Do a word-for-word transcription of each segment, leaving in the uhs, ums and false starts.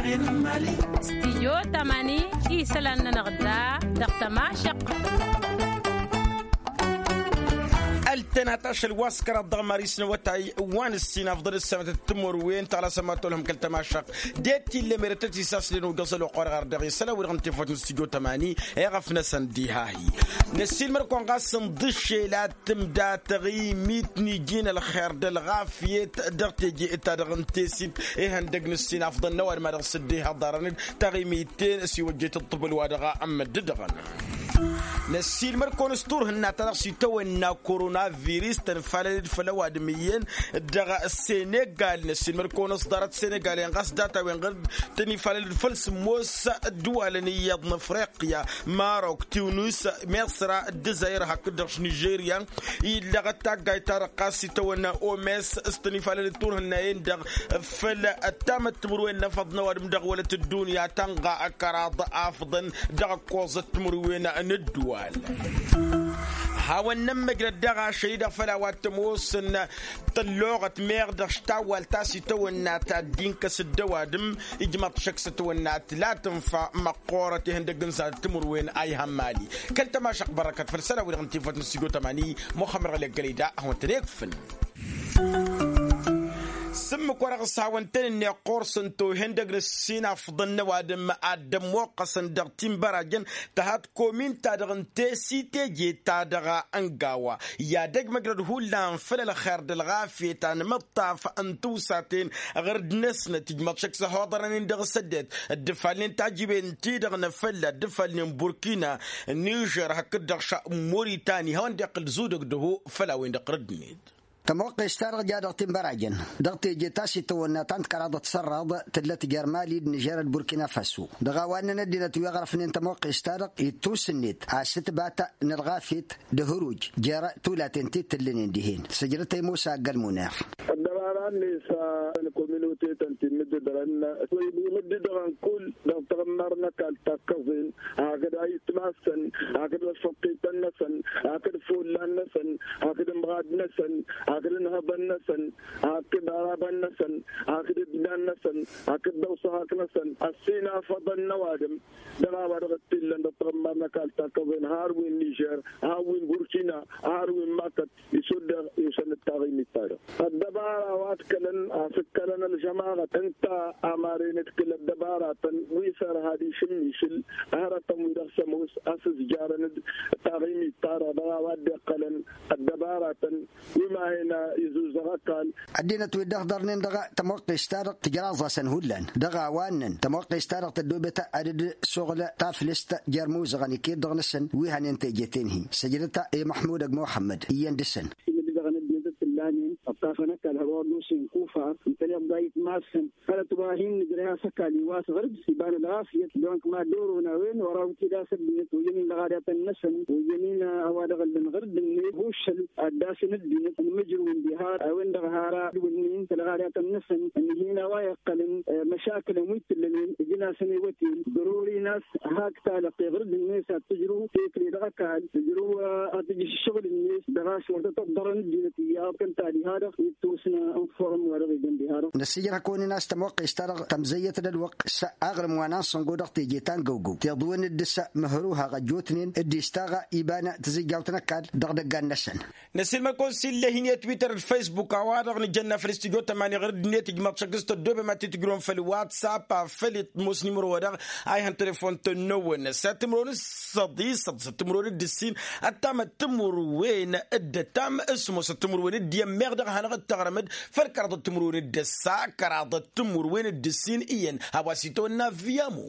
استيجو تماني إيسلان نغدا دقتما شق التناتاش الواسكرة الضغماري سنواتاي وان السين أفضل السنة التمر وين تعالى سماتو لهم كالتماشق ديتي اللي مرتتي ساسلين وقصلوا قرار دغي سلا ورغنتي فوت نستيجو تماني يغفنا سندي هاي نسيل مركون غاسن ضشي لا تمدا تغي ميتني جينا الخير دل غافيت دغتي جي اتا دغنتي سيب ايه هندق نسين أفضل نوار ما دغسديها ضارن تغي ميتين سي وجيت الطبل وادغا أما ددغن نسيل مركون ستور هنا تنقسي تو إن كورونا فيروس تنفعل فلو أدميين دغا السنغال نسيل مركون صدرت السنغال ينقص داتا وينقص تنفعل الفلس موس دول نيض أفريقيا ماروك تونس مصر الجزائر هكذاش نيجيريا إلا غتاقاي ترقاسي تو إن أومس استنفعل التور هنا يندغ فل التام تمروين نفضنا ودم ولا الدنيا تنقع أكراد أفضل دغ كوزة تمروين ندوال هاو النمج للدغا شيدا فلا واتموس ان طلوغة ميغدا شتاوال تاسي تو النات الدين كس الدوادم اجمط شكس تو النات لا تنفع مقورة هندقنسا تمر وين اي همالي كنت ما شق بركة فرسالة ورغنتي فوت نسيقو تماني مخمر غلق قليدا هو تريكفن سمك ورق الصحوانتين إني قرصن تو هندق السينا فضلنا وادم آدم وقصن دغتين براجن تهات كومين تادغن تيسي تيجي تادغا انقاوا يا دق مقرد هولان فلل خير دلغافي تان مطاف انتو ساتين غرد نسنا تجمط شكس حوضران اندغ سدد الدفالين تاجيبين تيدغن فلا الدفالين بوركينا نيجر هكدغ شا موريتاني هون دق الزودق دهو فلا وين دق ردنيد تموقع استارغ جادر تنبراجن دغتي جتاسي تونا تانت كرادة سراد تلت جرمالي نيجر البوركينا فاسو دغاوانا ندينا تويغرف ان تموقع استارغ يتوسنيت عاشت باتا نرغافيت دهروج جرا تولا تنتي تلين دهين سجلتي موسى قلمونير الدراران ليسا الكوميونيتي تنتي مد درن مد درن كل لو تغمرنا كالتكزين هكذا يتماسن هكذا فقيت النسن هكذا فول النسن هكذا مغاد نسن هكذا نهب النسن هكذا عرب النسن هكذا بنا النسن هكذا دوسة هكذا نسن السينا فضل نوادم درابة غتيل لن تغمرنا كالتكزين هاروين نيجر هاروين بوركينا هاروين ماكت يسود يسن التغيم التاريخ الدبارة واتكلن أفكلن الجماعة أنت أمارين تكل الدبارة ويسر هذه شميشل أهرة مدرسة موس أسس جارند تغيم التاريخ درابة دقلن الدبارة وما هنا يزوز غكال الدينة تويدخ درنين دغا تموقع استارق تجرازة سنهولن دغا وانن تموقع استارق تدوبة أدد شغل تافلست جرموز غنيكي دغنسن ويهن انتاجتينهي سجلتا اي محمود محمد يندسن لانين أطافنا كالهوار نوسين كوفا مثل ضايت ماسن فلا تباهين نجريها سكالي واس غرب سيبان العافية دونك ما دورونا وين وراو كدا سبيت ويمين لغادة النسن ويمين أوادغ الغرب النيب وشل الداسن الدين المجرون بهار وين دغهارا والنين لغادة النسن هنا ويقلن مشاكل ميتلين جنا سنوتين ضروري ناس هاك تالقي غرب الناس تجرو تيكري دغكال تجرو أتجي الشغل الناس دغاش ورطة الضرن جنتيا نسيجر هكوني ناس تموقع استرغ تمزية للوقت سأغرم وناس صنقودق تيجيتان جوجو تيضون الدسة مهروها غجوتنين الدي استاغا إبانا تزيجاوتنا كاد دغدقان نسن نسيل ما كون سيل لهنية تويتر الفيسبوك عوارغ نجنة في الاستيجو تماني غير دنيا تجمع تشكست الدوبة ما تتقرون في الواتساب في المسلم روادغ اي هن تليفون تنوون ساتمرون الصدي ستمرون الدسين التام التمروين الدتام اسمه ستمروين الدي ميغدغ هنغ التغرمد فالكراد التمرون الدسا كراد التمروين الدسين ايان هواسيتونا فيامو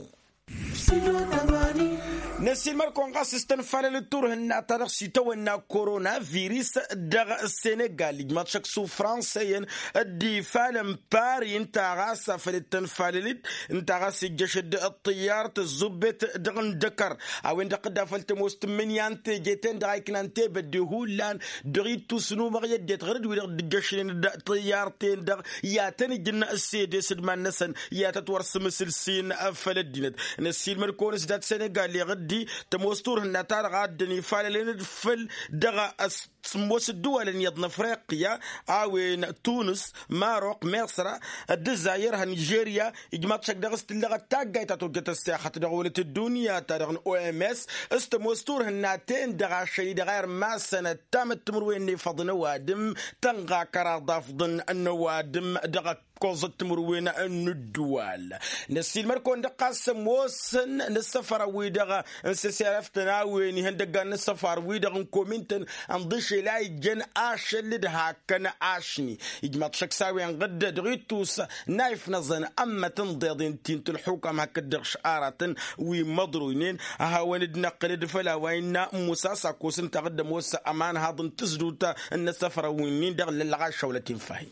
نسيل مركون غاس استنفال التور هنا ترخصي تو ان كورونا فيروس دغ السنغال جمع شخصو فرنسيين دي فالم باري انت غاس فلتنفال انت غاس جشد الطيار تزبت دغن دكر او انت قد فلت مستمنيان تجيتين دايكن انت بدهولان دريتو سنو مغيد ديت غرد ويد جشين طيارتين دغ يا تني جنا السيد سدمان نسن يا تتورس مسلسين فلدينت نسيل مركون سدات سنغال غدي تموستور هنا تار غادني فالين فل دغا موس الدول اللي يضن افريقيا اوين تونس ماروك مصر الجزائر نيجيريا اجماع تشك دغست اللغه تاغاي تاتوجت السياحه دغوله الدنيا تارغ او ام اس استموستور هناتين دغا شي دغير ما سنه تام التمروين فضن وادم تنغا كرا ضفضن النوادم دغا كوزت مروين الندوال نسيل مركون دقاسم وسن نسفر ويدغا نسيرفتنا وين هندغا نسفر ويدغا كومنتن انضش لاي جن اش لدها كان اشني يجمع تشك ساوي غد دغيتوس نايف نزن اما تنضيضين تين الحكم هكا شعارات وي مضروين ها ولد نقل فلا وين مساسا كوسن تقدم وس امان هاضن تزدوتا النسفر وين دغ للغاشه ولا تنفهي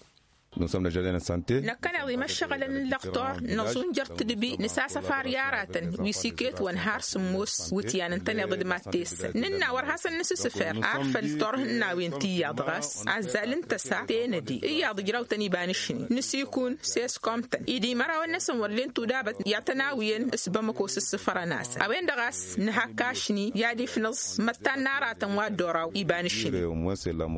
نكنا ضيم الشغل اللقطور نصون جرت دبي نساس فاريارات ويسيكيت ونهار سموس وتيان انتني ضد ماتيس ننا ورهاسن نس سفر عارف الطرهنا وين تي ضغس عزال انت ساعتين دي اي ضجراو تاني بانشني نسيكون سيس كومتن ايدي مرا والناس ورلين تدابت يعتناوين اسبمكوس السفر ناس اوين دغس نحكاشني يادي في نص متان نارات وادوراو يبانشني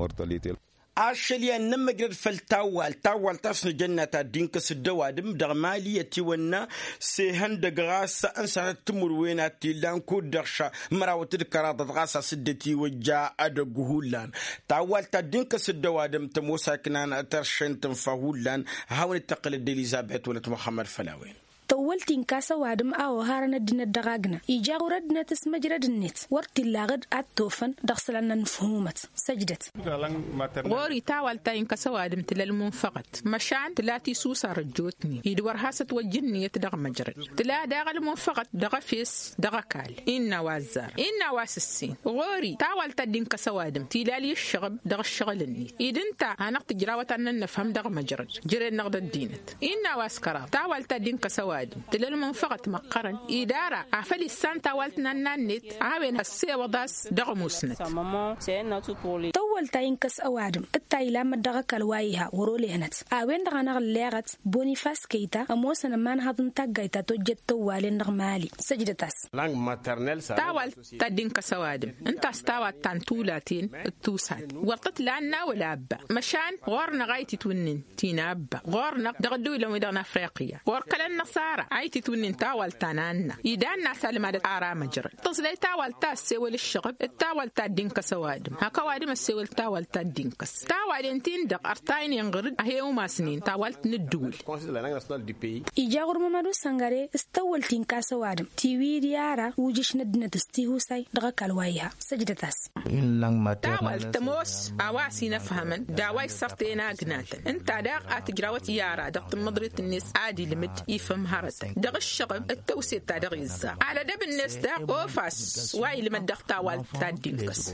أشلي نم جرد فالتوال تاول تصل جنة دينك سدوادم دغمالية ونا سهند دغاس أنسان تمر وين تيلان كودرشا مراوت الكرادة غاسا سدتي وجاء أدغولان تاول تدينك سدوادم تموسا كنان ترشن تنفهولان هاون التقليد إليزابيث ولد محمد فلاوين طولتين كاسا وادم أو هارنا دين الدغاغنا إيجاغ ردنا تسمجرد النت ورتي اللاغد أتوفن دخسلنا نفهومت سجدت غوري تاولتين كاسا وادم تلال منفقط مشان تلاتي سوسا رجوتني يدور هاسة وجني يتدغ مجرد تلا داغ المنفقط دغ فيس دغ كال إنا وازار إنا واس السين غوري تاولتا دين كاسا وادم تلالي الشغب دغ الشغل النت إدنتا هنقت جراوة أننا نفهم دغ مجرد جرين نغد الدينت إنا واس كراب تاولتا دين كاسا وادم تلال منفقط مقرن إدارة عفلي السانتا والتنا نانيت عاوين هسي وضاس دغموسنت طول تاينكس أوادم التايلا مدغك الوايها ورولي هنت عاوين دغنا غليغت بونيفاس كيتا أموسنا مان هضن تاقايتا توجد توالين نغمالي سجدتاس تاوال تادينكس أوادم انت استاوات تانتولاتين التوسات ورطت لعنا ولا أبا مشان غورنا غايتي تونين تينا أبا غورنا دغدو إلى مدغنا أفريقيا غورقلن نصارى عايتي تونين تاوال تانانا يدان ناس المادة آرا مجرد تصلي تاوال تاس سيول الشغب التاوال تادينكس أوادم هكا وادم السيول تاوال تادينكس تاوال انتين دق أرتاين ينغرد أهيو ما سنين تاوال ندول إيجاغر ممادو سنغاري استول تينكاس أوادم تيوي ديارا وجيش ندنا تستيهو ساي دغك الوايها سجدتاس تاوال تموس أواسي نفهمن داواي سرتينا قناتا انت داق آتجراوات يارا دق مضريت الناس عادي لمد يفهم هارتين دغ الشغب التوسيط تاع الزا على دب الناس داق اوفاس واي لما دغ تاوال تادينكس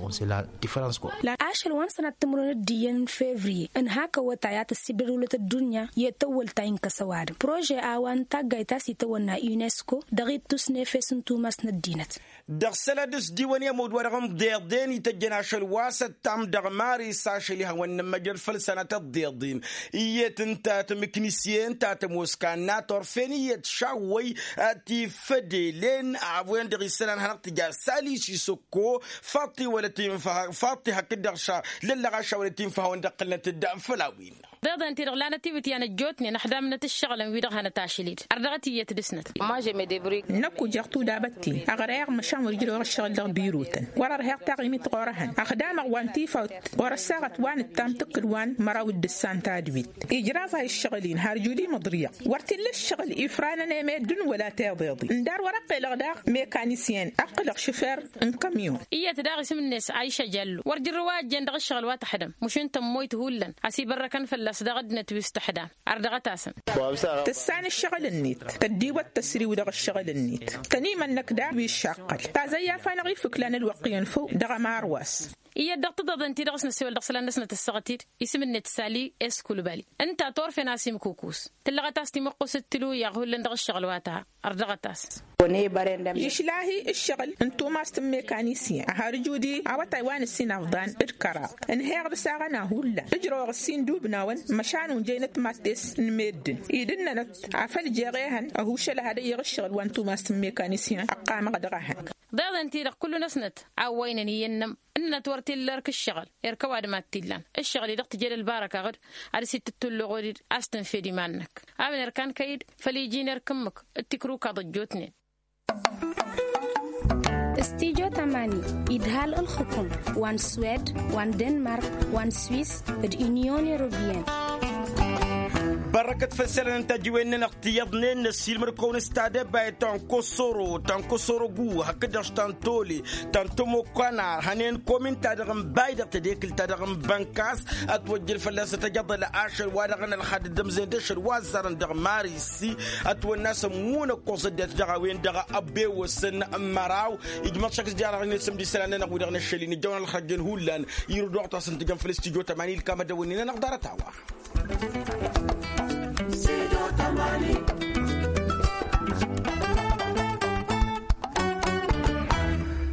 لا عاشر وان سنة تمرون الدين فيفري ان هاكا وتايات السبرولة الدنيا يتول تاينكس وادم بروجي اوان تاقاي تاسي تونا يونسكو دغيت تسني فيسن توماس ندينت دغ سلادس ديوانيا مودوارغم ديردين يتجناش الواسط تام دغ ماري ساشلي هون مجر فلسنة الديردين إيت انتا تمكنيسيين تا تموسكان طرفينية شاوي اتي فدي لين عوين دغي سلان هنقت جا سالي سيسوكو فاطي ولا تنفها فاطي هكذا شا للا غاشا ولا تنفها وندقلنا تدع فلاوين بيضا انتي رغلانا تيبتي انا جوتني نحدا من الشغل ويدغ هنا تاشليد ارغتي يتدسنت ما جي مي ديبريك نكو جاقتو دابتي اغريغ مشان ورجلو الشغل دغ بيروتن ورا رهيق تاقيمي تقورهن اخدام وانتي فوت ورا الساغه وان التام تقلوان مراود الدسان تادويت اجراز هاي الشغلين هارجودي مضريق ورتي للشغل افرانا نيمي دون ولا تيضيضي ندار ورقي لغداغ ميكانيسيان اقلق شفير ان كاميون ايه تداغ اسم الناس عايشه جلو ورجل رواج جندغ الشغل واتحدم مش انت مويت هولن حسي بركن فلس دغدنا تويستحدا اردغتاسن تسان الشغل النيت تديو التسري ودغ الشغل النيت تنيم انك دا بيشقل تازيا فانا غيفك لان الوقيان فوق دغ مارواس إيه دقت ضد أنتي دقسنا سوى دقسنا نسنا تسقطير اسم النت سالي إس كل بالي أنت طور في ناسي مكوكوس تلغتاس تمقص التلو يغول لندغ الشغل واتها أردغتاس يشلاهي الشغل انتو ما استم ميكانيسيا هارجودي عوا تايوان السين أفضان إركرا انهيغ رساغنا هولا اجروا غسين دوبناون مشانون جينت ماتس نميدن إيدنا نت عفل جيغيهن أهوش لهذا يغ الشغل وانتو ما استم ميكانيسيا أقام غدغهن ضيض انتي كل نسنت عوين ينم إننا تورتي لرك الشغل يركواد ما تيلان الشغل يدق تجيل البركة غد على ستة تلو أستن في دمانك أبن يركان كيد فليجي نركمك التكروك ضجوتني استيجو تماني إدهال الحكم وان سويد وان دنمارك وان سويس بالإونيون يوروبيان بركة فسرنا تجوين نقتيضنا نسيل مركون استعداد باي تانكو سورو تانكو سورو جو هكذاش تانتولي تانتومو كانا هنين كومين تادغم بايدة تديكل تادغم بانكاس أتوجر فلاسة تجضل عاشر وادغن الخاد دمزين دشر وازرن دغ ماري سي أتو الناس مونا قصدت دغوين دغ أبي وسن أمراو إجمال شخص جارغن نسم دي سلانة نقود غن الشلين الجوان الخرجين هولان يردو عطا سنتجم في الاستيجو تماني الكامة دوينينا نقدر تاوا.